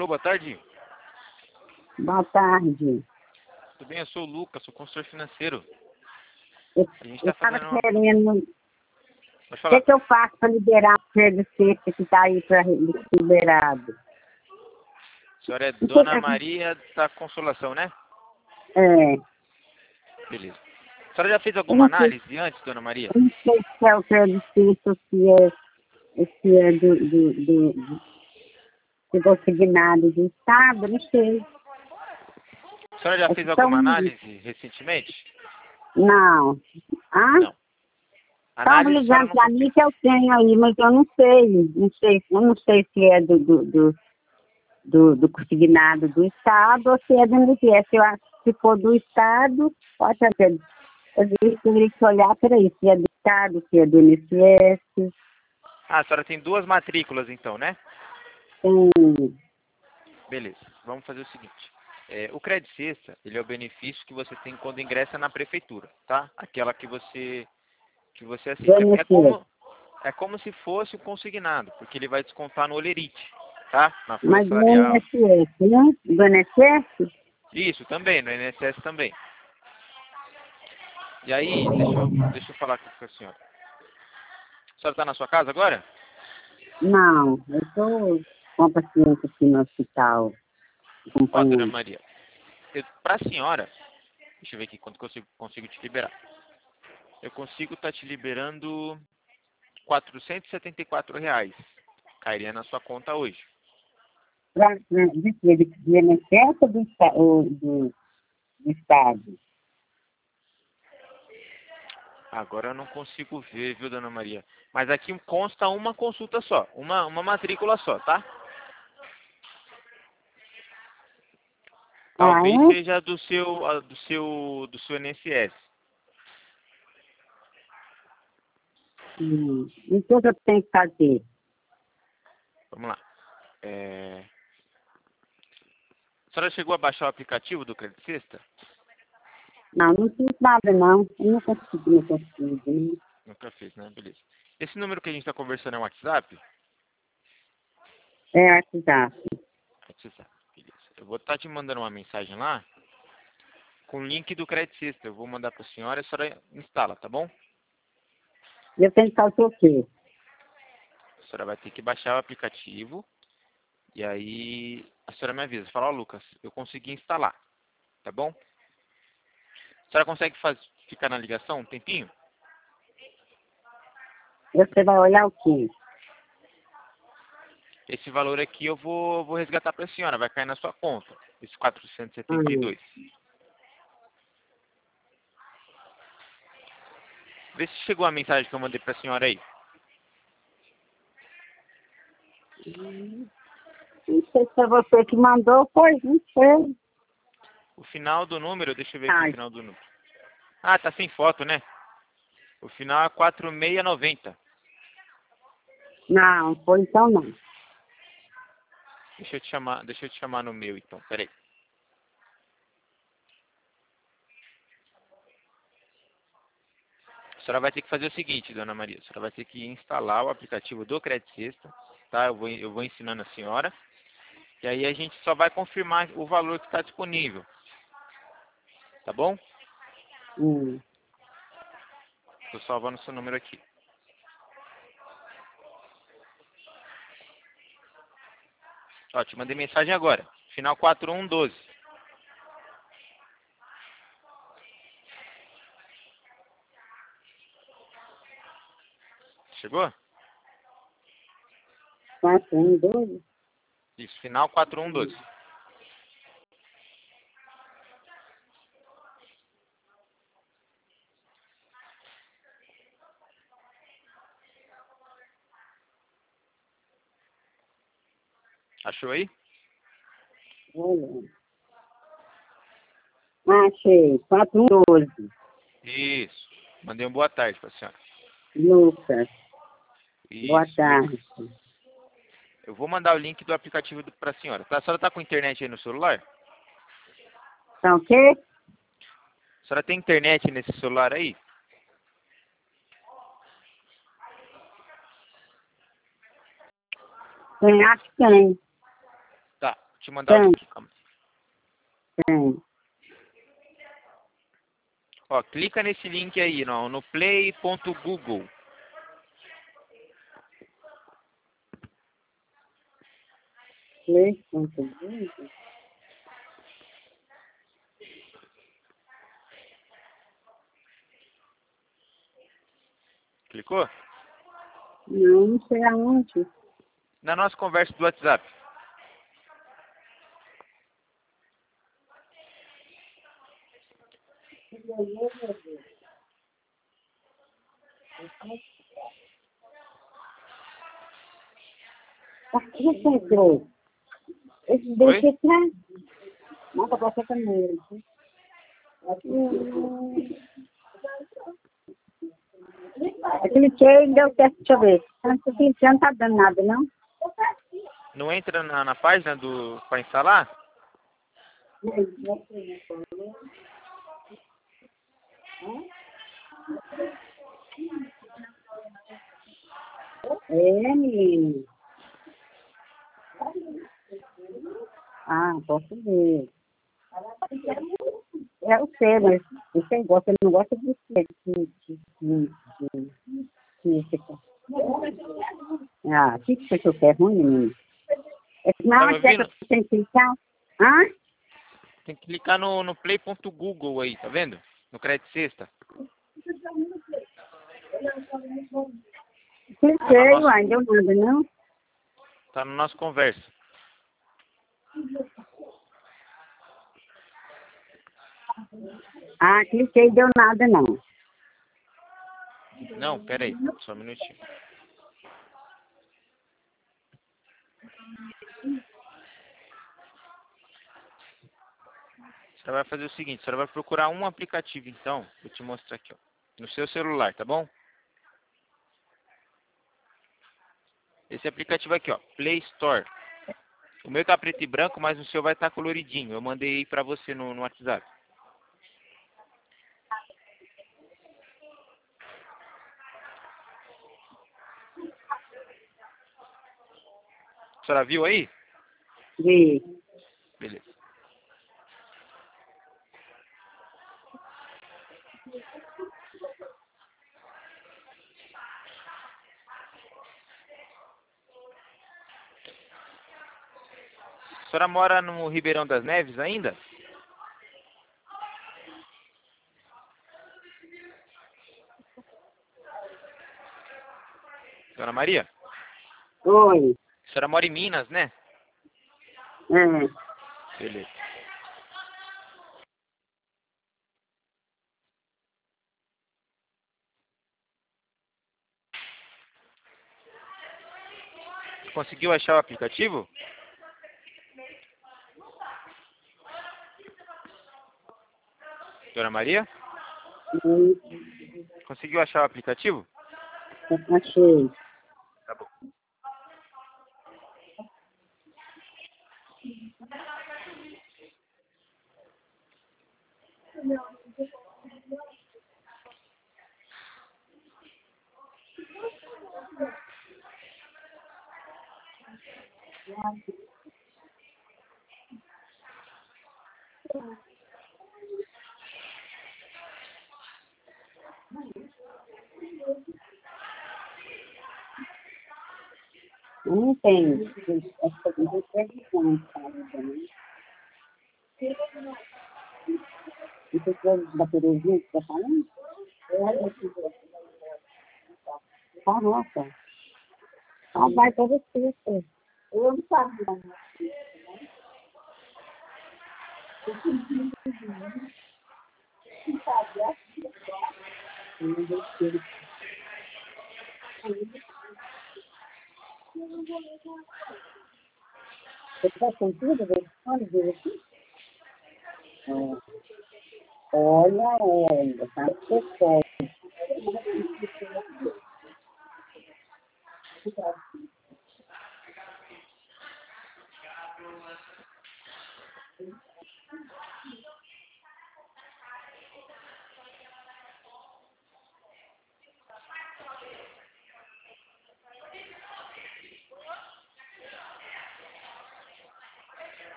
Alô, boa tarde. Boa tarde. Tudo bem? Eu sou o Lucas, sou consultor financeiro. Eu A gente está estava fazendo uma... querendo. O Pode falar. que eu faço para liberar o crédito sexta que está aí para liberado? A senhora é O que Dona que- Maria da Consolação, né? É, Beleza. A senhora já fez eu alguma não sei, análise antes, Dona Maria? eu não sei se é o crédito sexta ou se é do consignado do Estado, não sei. A senhora já É fez que são, alguma análise recentemente? não. Ah? Não. Estavam Análise a senhora ligando nunca para mim fez. que eu tenho aí, mas eu não sei. Eu não sei se é do consignado do Estado ou se é do INSS. Eu acho que se for do Estado, pode ser. Eu teria que olhar para isso, se é do Estado, se é do INSS. Ah, a senhora tem duas matrículas então, né? Tem, Beleza. Vamos fazer o seguinte. O Crédito Sexta, ele é o benefício que você tem quando ingressa na prefeitura, tá? Aquela que você do assiste. INSS. É como se fosse o consignado, porque ele vai descontar no olerite, tá? Na folha Mas do salarial. INSS, né? Do INSS? Isso, também, no INSS também. E aí, deixa eu falar aqui com a senhora. A senhora está na sua casa agora? Não, eu estou com a paciente aqui no hospital, Ó, Dona acompanhando. Maria, para a senhora, deixa eu ver aqui quanto que eu consigo te liberar. Eu consigo estar te liberando R$ 474. Cairia na sua conta hoje. Do INSS ou do Estado? Agora eu não consigo ver, viu, Dona Maria? Mas aqui consta uma consulta só, uma matrícula só, tá? Ah, Talvez é? seja do seu INSS. Então o que eu tenho que fazer? Vamos lá. A senhora chegou a baixar o aplicativo do Crédito Sexta? Não, não fiz nada não. Eu não consegui, não consigo. Né? Nunca fez, né? Beleza. Esse número que a gente está conversando é um WhatsApp? É WhatsApp. WhatsApp, beleza. Eu vou estar te mandando uma mensagem lá com o link do Crédito Sexta. Eu vou mandar para a senhora instala, tá bom? Eu tenho que fazer o quê? A senhora vai ter que baixar o aplicativo e aí a senhora me avisa. Fala, ó, Lucas, eu consegui instalar, tá bom? A senhora consegue ficar na ligação um tempinho? Você vai olhar o quê? Esse valor aqui eu vou resgatar para a senhora, vai cair na sua conta, esse 472. Ah, Vê se chegou a mensagem que eu mandei para a senhora aí. não sei se foi você que mandou, pois não sei. O final do número, deixa eu ver aqui o Ai, final do número. Ah, tá sem foto, né? O final é 4690. não, foi então não. Deixa eu te chamar no meu então, peraí. A senhora vai ter que fazer o seguinte, Dona Maria. A senhora vai ter que instalar o aplicativo do Crédito Sexta, tá? Eu vou ensinando a senhora. E aí a gente só vai confirmar o valor que está disponível, tá bom? Hum. Estou salvando o seu número aqui. Ó, te mandei mensagem agora. Final 4112. Chegou? 412? Isso, final 4112. Achou aí? Olha. Achei. 412. Isso. Mandei um boa tarde para a senhora. Lucas. Boa Isso, Lucas. tarde. Eu vou mandar o link do aplicativo para a senhora. Tá? A senhora está com internet aí no celular? Então, o quê? A senhora tem internet nesse celular aí? Tem, acho que tem. Tá. te mandar o link. Calma. Tem. Ó, clica nesse link aí, no play.google. Play.google? Clicou? Não sei aonde. Na nossa conversa do WhatsApp. Aqui você entrou. Esse deixa atrás. Nossa, você também. Cliquei, deu certo, deixa eu ver. Não tá dando nada, não? Não entra na página para instalar? É, menino. Ah, posso ver. Eu sei, mas você gosta, não gosta de física. Ah, o que foi que eu quero ruim, menino? Tá Não, me é que ouvindo? você tem que clicar. Hã? Tem que clicar no play.google aí, tá vendo? No crédito sexta. Cliquei, uai, deu nada, não? Tá na nossa conversa. Ah, cliquei, deu nada, não. Não, pera aí, só um minutinho. Você vai fazer o seguinte, você vai procurar um aplicativo então, vou te mostrar aqui, ó, no seu celular, tá bom? Esse aplicativo aqui, ó, Play Store. O meu tá preto e branco, mas o seu vai estar coloridinho. Eu mandei pra você no WhatsApp. A senhora viu aí? Vi. Beleza. A senhora mora no Ribeirão das Neves ainda? Dona Maria? Oi. A senhora mora em Minas, né? É. Beleza. Conseguiu achar o aplicativo? Dona Maria? Conseguiu achar o aplicativo? Achei. Tá bom. Eu não tenho. Essa coisa é tradição, sabe, também. E você da Terezinha que tá falando? Ah, nossa. Ah, vai toda sexta. Eu não sabia. Você tá sentindo? Olha, diz aqui. Olha, tá pessoal.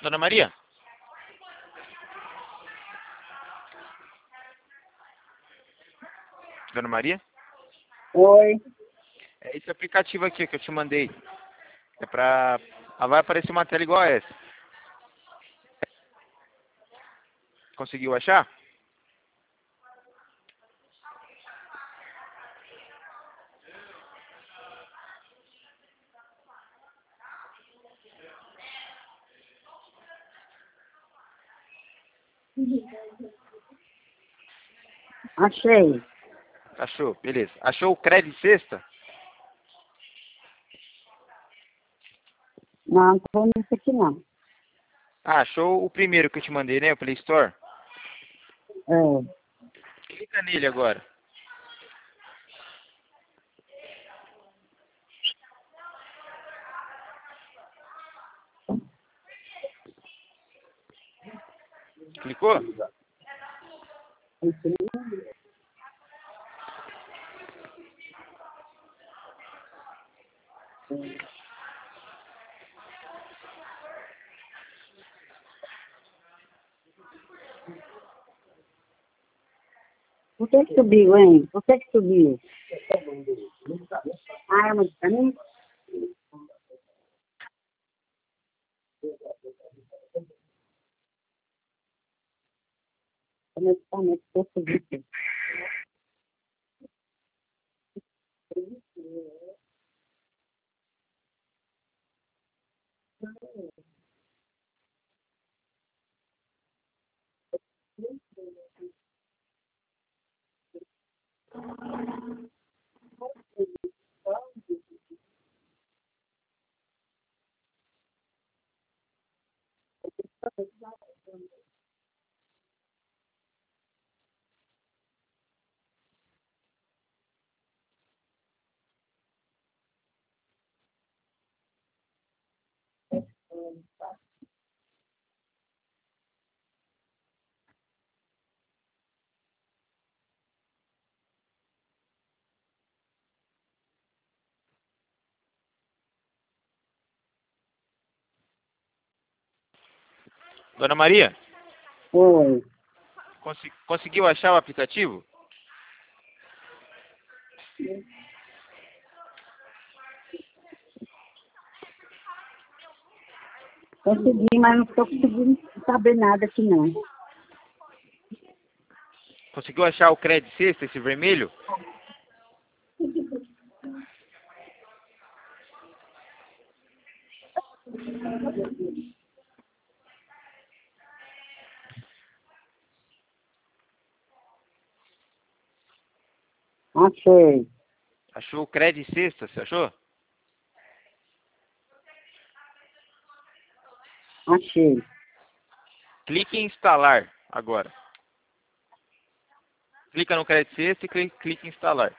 Dona Maria? Dona Maria? Oi. É esse aplicativo aqui que eu te mandei. É pra... vai aparecer uma tela igual a essa. Conseguiu achar? Achei. Achou? Beleza. Achou o Credit Sexta? Não, não tô nisso aqui não. Ah, achou o primeiro que eu te mandei, né? O Play Store? É. Clica nele agora. Clicou? Por que subiu, hein? Por que subiu? Ah, é uma pra mim? Como é que subiu? Dona Maria, Oi. conseguiu achar o aplicativo? Consegui, mas não estou conseguindo saber nada aqui não. Conseguiu achar o Credit Sexta, esse vermelho? Achei. Achou o Credit Sexta, você achou? Achei. Clique em instalar agora. Clica no Credit Sexta e clique em instalar.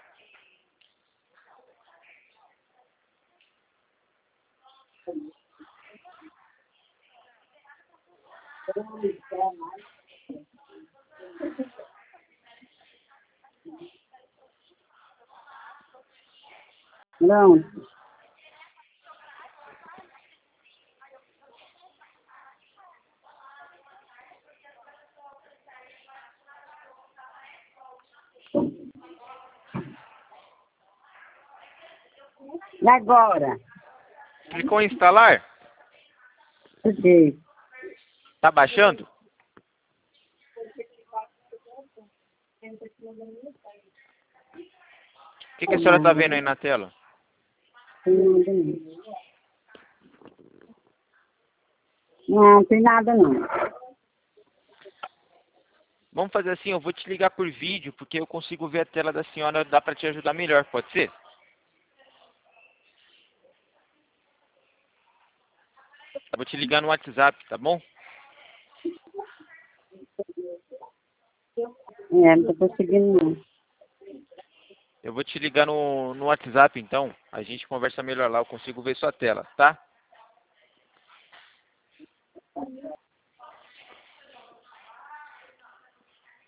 Não. E agora? Clicou em instalar? Cheguei. Tá baixando? O que a senhora tá vendo aí na tela? Não, tem nada não. Vamos fazer assim, eu vou te ligar por vídeo, porque eu consigo ver a tela da senhora, dá pra te ajudar melhor, pode ser? Eu vou te ligar no WhatsApp, tá bom? Não tô conseguindo não. Eu vou te ligar no WhatsApp, então. A gente conversa melhor lá, eu consigo ver sua tela, tá?